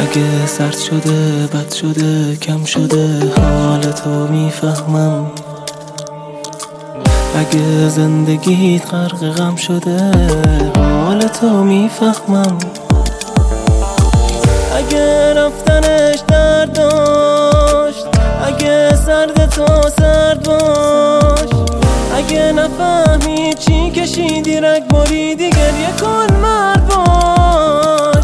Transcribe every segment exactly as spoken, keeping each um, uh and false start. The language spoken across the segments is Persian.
اگه سرد شده بد شده کم شده حال تو میفهمم، اگه زندگیت غرق غم شده حال تو میفهمم، اگه رفتنش درد داشت اگه سرد تو سرد باش، اگه نفهمی چی کشیدی رگ بریدی گریه کن مرد باش.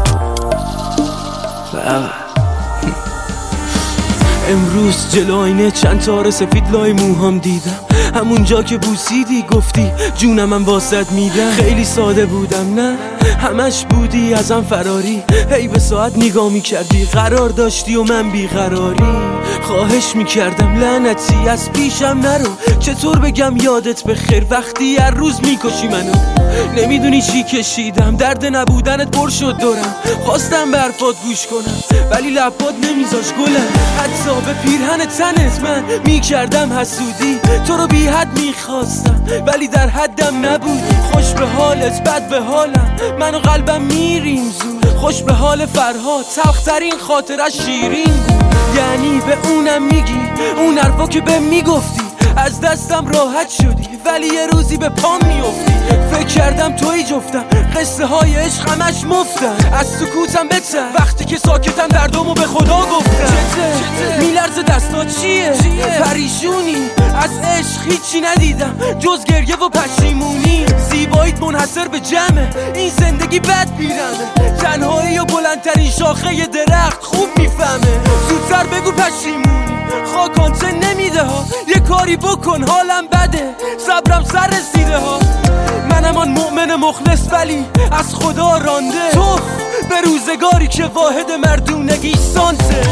امروز جلو آینه چند تار سفید لای موهام دیدم، همونجا که بوسیدی گفتی جونم من واسط میدم. خیلی ساده بودم نه همش بودی ازم فراری، هی به ساعت نگاه میکردی قرار داشتی و من بیقراری. خواهش میکردم لعنتی از پیشم نرو، چطور بگم یادت بخیر وقتی هر روز میکشی منو. نمیدونی چی کشیدم، درد نبودنت پر شد دورم، خواستم به حرفات گوش کنم ولی لبات نمیذاش گلم. حتی به پیرهن تنت من میکردم حسودی، تو رو بی حد میخواستم ولی در حدم نبودی. خوش به حالت بد به حالم، من و قلبم میریم زود. خوش به حال فرهاد تلخترین خاطرش شیرین بود. یعنی به اونم میگی اون حرفا که به میگفتی از دستم راحت شدی ولی یه روزی به پام میافتی. فکر کردم توی جفتم، قصه های عشق همش مفتن، از سکوتم بتر وقتی که ساکتم دردمو به خدا گفتم. میلرزه دستا چیه؟ پریشونی از عشق هیچی ندیدم جز گریه و پشیمونی. زیباییت منحصر به جمعه، این زندگی بد پیرمه، تنهایی و بلندترین شاخه ی درخت خوب میفهمه. زودتر بگو پشیمونی خاکانته نمیده ها، یه کاری بکن حالم بده صبرم سر رسیده ها. منم آن مؤمن مخلص ولی از خدا رانده، تو به روزگاری که واحد مردونگی سانته.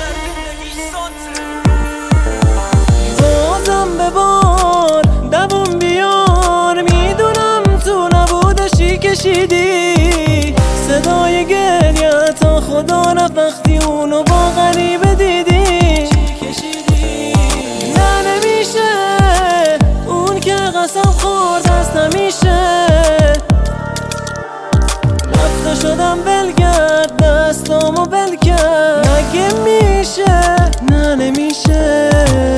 بازم به بار دوم بیار، میدونم تو نبودشی کشیدی صدای گریه تا خدا رفت وقتی اونو با غریبه دیدی. نه نمیشه اون که قسم خورد هست نمیشه، رفته شدم بلگرد دستامو بل کرد، مگه میشه نه نمیشه.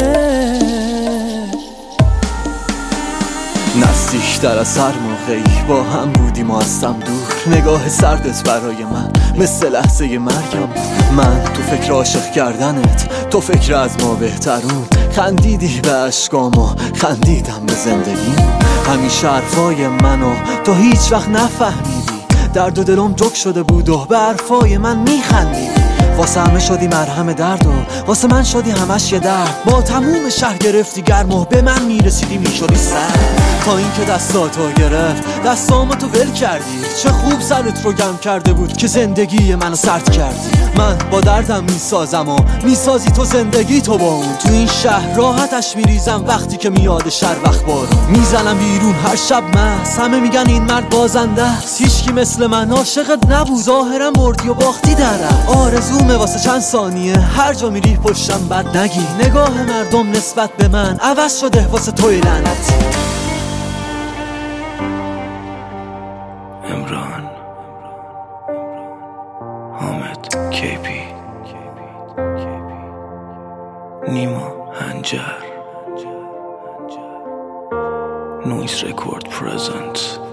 نزدیکتر از هر موقعی با هم بودیم و ازم دور، نگاه سردت برای من مثل لحظه مرگم. من تو فکر عاشق کردنت، تو فکر از ما بهترون، خندیدی به عشقام و خندیدم به زندگی. همیشه حرفای منو تو هیچ وقت نفهمیدی، درد و دلم جک شده بود و به حرفای من میخندیدی. واسه همه شدی مرهم درد و واسه من شدی همش یه درد. با تموم شهر گرفتی گرم و به من میرسیدی میشدی سر، تا اینکه دستاتو گرفت دستامو تو ول کردی. چه خوب سرت رو گم کرده بود که زندگی منو سرد کردی. من با دردم میسازم و میسازی تو زندگی تو با اون. تو این شهر راحتش میریزم وقتی که میاد شهر وقت بارون. میزنم بیرون هر شب محض، همه میگن این مرد بازنده است. هیچکی مثل من عاشقت نبود، ظاهرا مردی و باختی درم. آرزومه واسه چند ثانیه هر جا میری پشتم بد نگی. نگاه مردم نسبت به من عوض شده واسه توی لعنتی. امران حامد کیپی نیما هنجر نویز رکورد پرزنت.